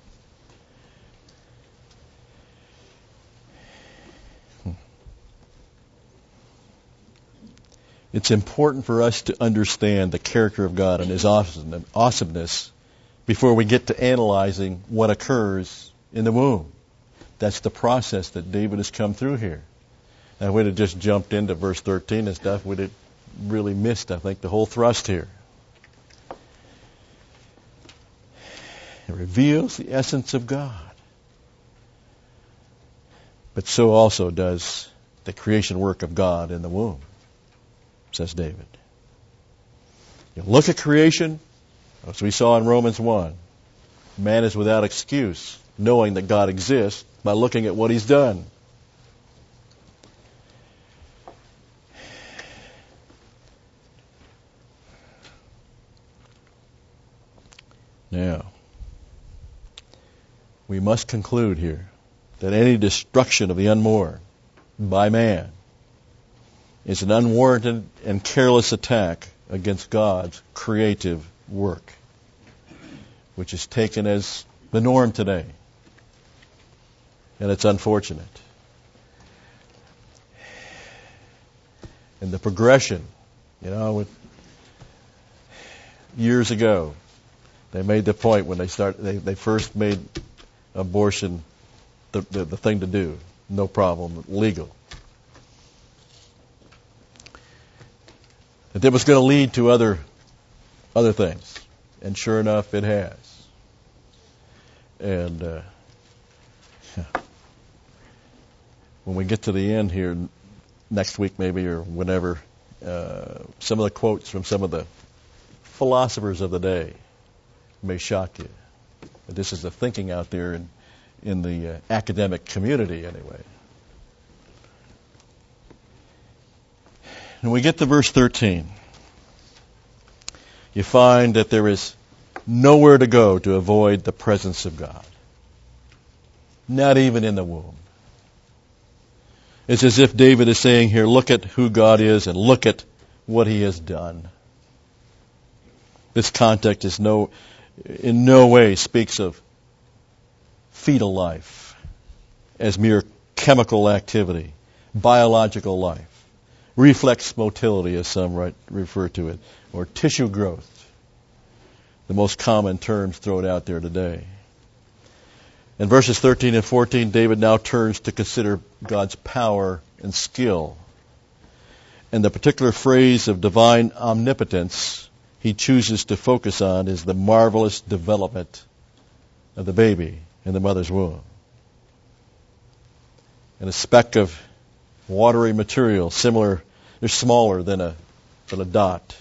It's important for us to understand the character of God and His awesomeness before we get to analyzing what occurs in the womb. That's the process that David has come through here. And if we'd have just jumped into verse thirteen and stuff, we'd have really missed, I think, the whole thrust here. It reveals the essence of God. But so also does the creation work of God in the womb, says David. You look at creation, as we saw in Romans one. Man is without excuse, knowing that God exists, by looking at what He's done. Now, we must conclude here that any destruction of the unborn by man is an unwarranted and careless attack against God's creative work, which is taken as the norm today. And it's unfortunate. And the progression, you know, with years ago, they made the point when they start, they, they first made abortion the, the, the thing to do. No problem, legal. That it was going to lead to other other things. And sure enough, it has. And uh, when we get to the end here, next week maybe or whenever, uh, some of the quotes from some of the philosophers of the day may shock you. But this is the thinking out there in, in the uh, academic community anyway. And we get to verse thirteen. You find that there is nowhere to go to avoid the presence of God. Not even in the womb. It's as if David is saying here, look at who God is and look at what He has done. This context is no, in no way speaks of fetal life as mere chemical activity, biological life, reflex motility as some right, refer to it, or tissue growth, the most common terms thrown out there today. In verses thirteen and fourteen, David now turns to consider God's power and skill. And the particular phrase of divine omnipotence he chooses to focus on is the marvelous development of the baby in the mother's womb. And a speck of watery material, similar, they're smaller than a than a dot.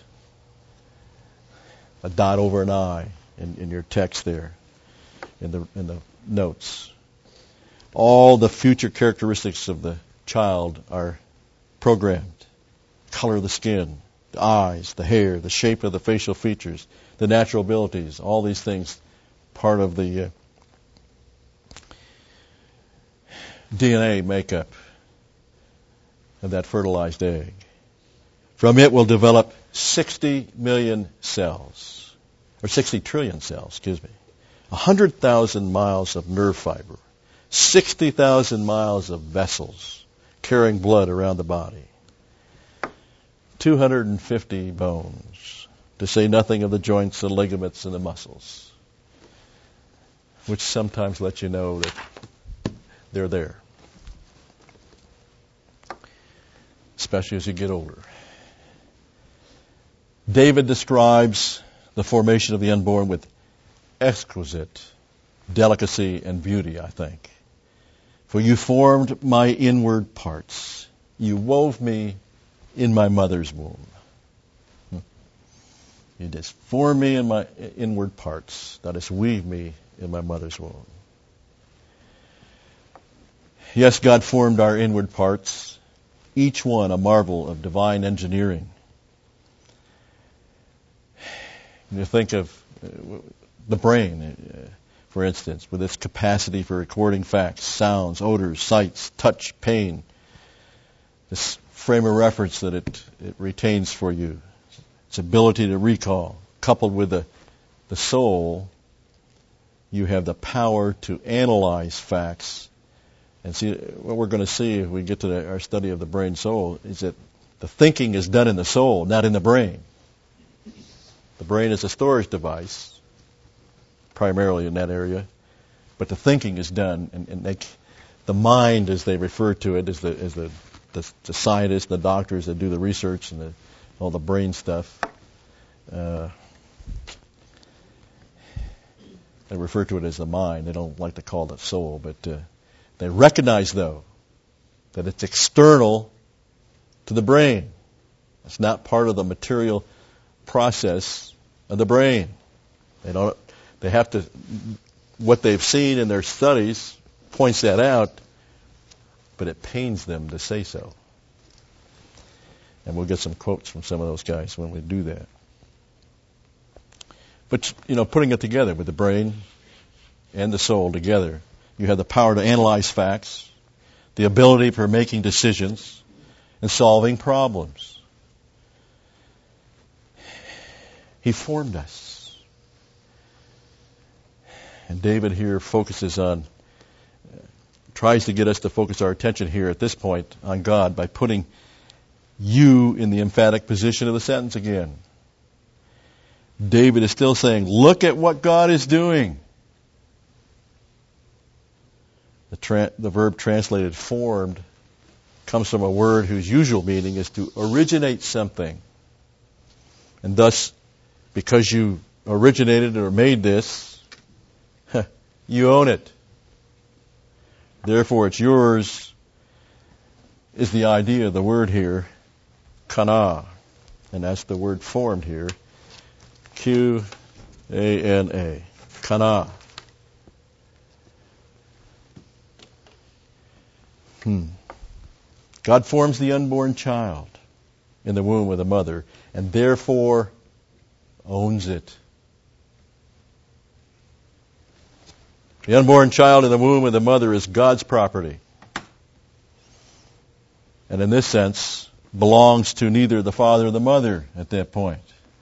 A dot over an I in, in your text there, in the in the notes. All the future characteristics of the child are programmed. Color of the skin, the eyes, the hair, the shape of the facial features, the natural abilities, all these things part of the uh, D N A makeup of that fertilized egg. From it will develop sixty million cells, or sixty trillion cells, excuse me, one hundred thousand miles of nerve fiber, sixty thousand miles of vessels carrying blood around the body, two hundred fifty bones, to say nothing of the joints, the ligaments, and the muscles, which sometimes let you know that they're there, especially as you get older. David describes the formation of the unborn with exquisite delicacy and beauty, I think. For you formed my inward parts. You wove me in my mother's womb. You just formed me in my inward parts. That is, weave me in my mother's womb. Yes, God formed our inward parts, each one a marvel of divine engineering. You think of uh, the brain, uh, for instance, with its capacity for recording facts, sounds, odors, sights, touch, pain, this frame of reference that it, it retains for you, its ability to recall, coupled with the, the soul, you have the power to analyze facts. And see, what we're going to see if we get to the, our study of the brain soul is that the thinking is done in the soul, not in the brain. The brain is a storage device, primarily in that area, but the thinking is done, and, and they, the mind, as they refer to it, is the, is the, the, the scientists, the doctors that do the research and the, all the brain stuff. Uh, they refer to it as the mind. They don't like to call it soul, but uh, they recognize, though, that it's external to the brain. It's not part of the material process of the brain. They don't. They have to. What they've seen in their studies points that out, but it pains them to say so. And we'll get some quotes from some of those guys when we do that. But you know, putting it together with the brain and the soul together, you have the power to analyze facts, the ability for making decisions, and solving problems. He formed us. And David here focuses on, uh, tries to get us to focus our attention here at this point on God by putting you in the emphatic position of the sentence again. David is still saying, look at what God is doing. The, tra- the verb translated formed comes from a word whose usual meaning is to originate something. And thus, because you originated or made this, you own it. Therefore, it's yours is the idea, the word here, kana. And that's the word formed here, Q A N A, kana. Hmm. God forms the unborn child in the womb of the mother, and therefore owns it. The unborn child in the womb of the mother is God's property. And in this sense, belongs to neither the father or the mother at that point.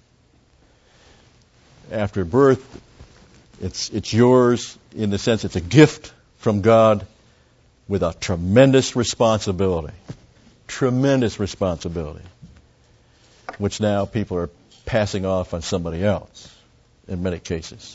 After birth, it's it's yours in the sense it's a gift from God with a tremendous responsibility. Tremendous responsibility. Which now people are passing off on somebody else in many cases.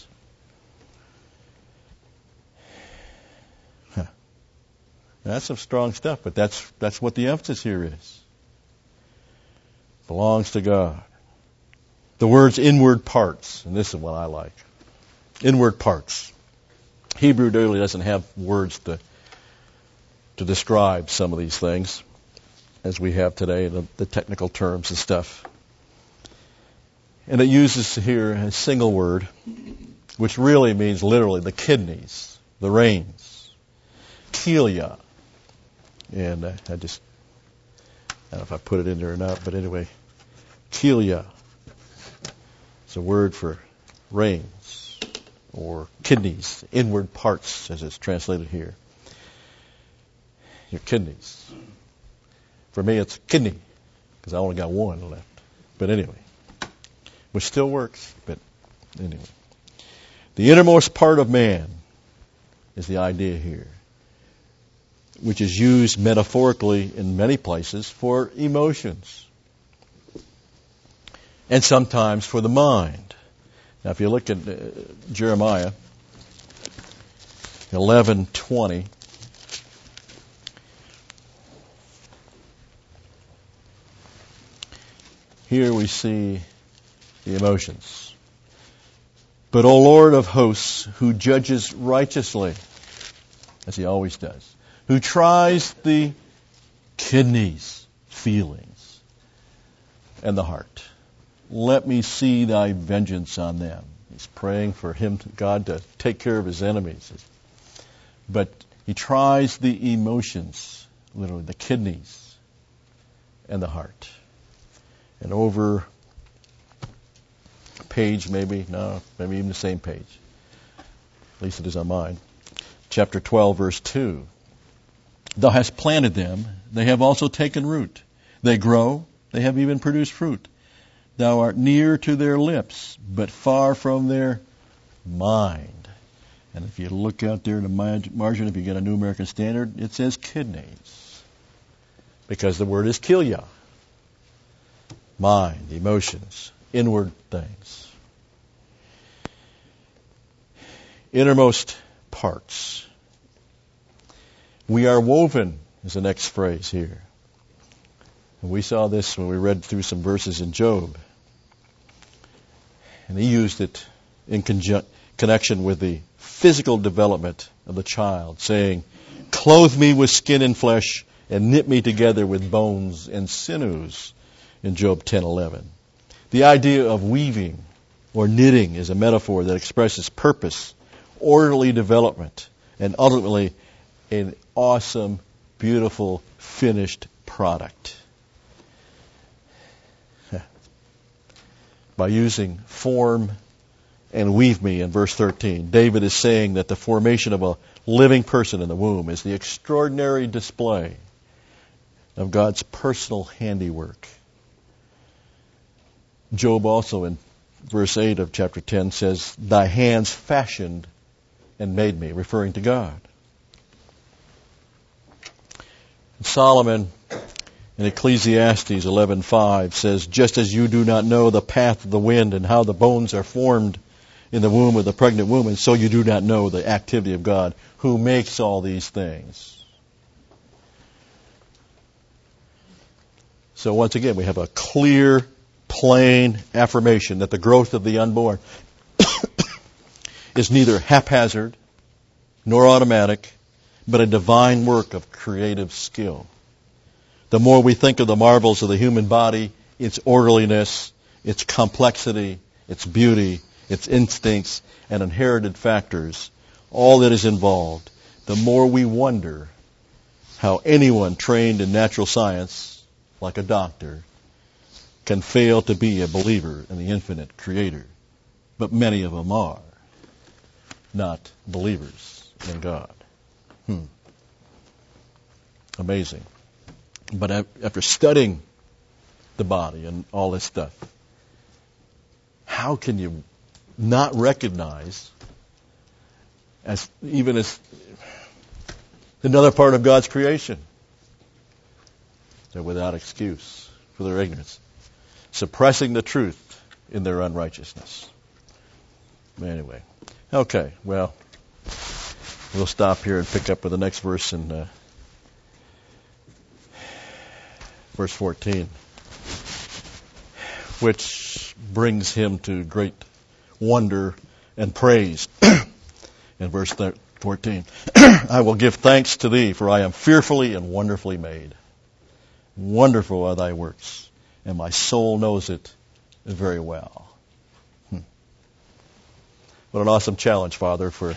Huh. That's some strong stuff, but that's that's what the emphasis here is. Belongs to God. The words inward parts, and this is what I like. Inward parts. Hebrew really doesn't have words to to describe some of these things as we have today, the, the technical terms and stuff. And it uses here a single word, which really means literally the kidneys, the reins, kilia. And uh, I just, I don't know if I put it in there or not, but anyway, kilia. It's a word for reins or kidneys, inward parts, as it's translated here. Your kidneys. For me, it's kidney, because I only got one left. But anyway, which still works, but anyway. The innermost part of man is the idea here, which is used metaphorically in many places for emotions, and sometimes for the mind. Now, if you look at uh, Jeremiah eleven twenty, here we see the emotions. But, O Lord of hosts, who judges righteously, as he always does, who tries the kidneys, feelings, and the heart, let me see thy vengeance on them. He's praying for him, God, to take care of his enemies. But he tries the emotions, literally the kidneys and the heart. And over a page, maybe, no, maybe even the same page. At least it is on mine. Chapter twelve, verse two. Thou hast planted them, they have also taken root. They grow, they have even produced fruit. Thou art near to their lips, but far from their mind. And if you look out there in the margin, if you get a New American Standard, it says kidneys. Because the word is kilia. Mind, emotions, inward things. Innermost parts. We are woven is the next phrase here. And we saw this when we read through some verses in Job. And he used it in conjun- connection with the physical development of the child, saying, clothe me with skin and flesh, and knit me together with bones and sinews, in Job ten eleven. The idea of weaving or knitting is a metaphor that expresses purpose, orderly development, and ultimately an awesome, beautiful, finished product. By using form and weave me in verse thirteen, David is saying that the formation of a living person in the womb is the extraordinary display of God's personal handiwork. Job also in verse eight of chapter ten says, thy hands fashioned and made me, referring to God. Solomon in Ecclesiastes eleven five says, just as you do not know the path of the wind and how the bones are formed in the womb of the pregnant woman, so you do not know the activity of God who makes all these things. So once again, we have a clear plain affirmation that the growth of the unborn is neither haphazard nor automatic, but a divine work of creative skill. The more we think of the marvels of the human body, its orderliness, its complexity, its beauty, its instincts, and inherited factors, all that is involved, the more we wonder how anyone trained in natural science, like a doctor, can fail to be a believer in the infinite Creator. But many of them are not believers in God. Hmm. Amazing. But after studying the body and all this stuff, how can you not recognize, as even as another part of God's creation, they're without excuse for their ignorance, suppressing the truth in their unrighteousness. Anyway, okay, well, we'll stop here and pick up with the next verse in uh, verse fourteen, which brings him to great wonder and praise. In verse fourteen, I will give thanks to thee, for I am fearfully and wonderfully made. Wonderful are thy works, and my soul knows it very well. Hmm. What an awesome challenge, Father, for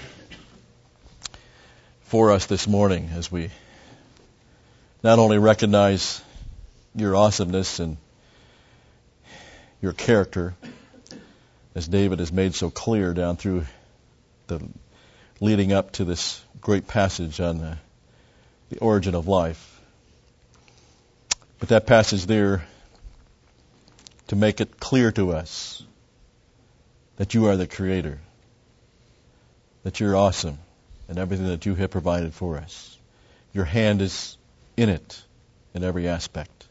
for us this morning, as we not only recognize your awesomeness and your character, as David has made so clear down through the leading up to this great passage on the, the origin of life. But that passage there, to make it clear to us that you are the Creator, that you're awesome in everything that you have provided for us. Your hand is in it in every aspect,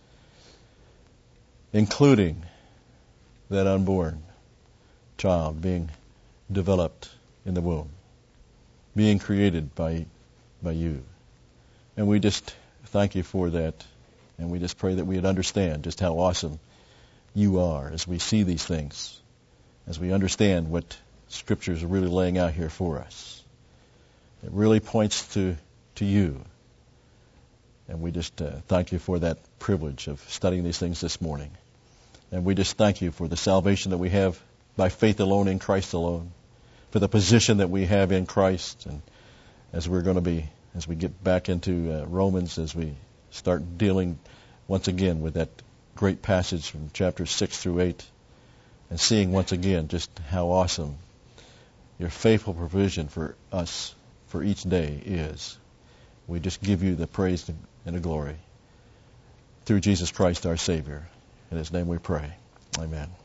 including that unborn child being developed in the womb, being created by by you. And we just thank you for that, and we just pray that we would understand just how awesome you are as we see these things, as we understand what Scriptures are really laying out here for us. It really points to, to you. And we just uh, thank you for that privilege of studying these things this morning. And we just thank you for the salvation that we have by faith alone in Christ alone, for the position that we have in Christ. And as we're going to be, as we get back into uh, Romans, as we start dealing once again with that great passage from chapters six through eight, and seeing once again just how awesome your faithful provision for us for each day is. We just give you the praise and the glory through Jesus Christ our Savior. In His name we pray. Amen.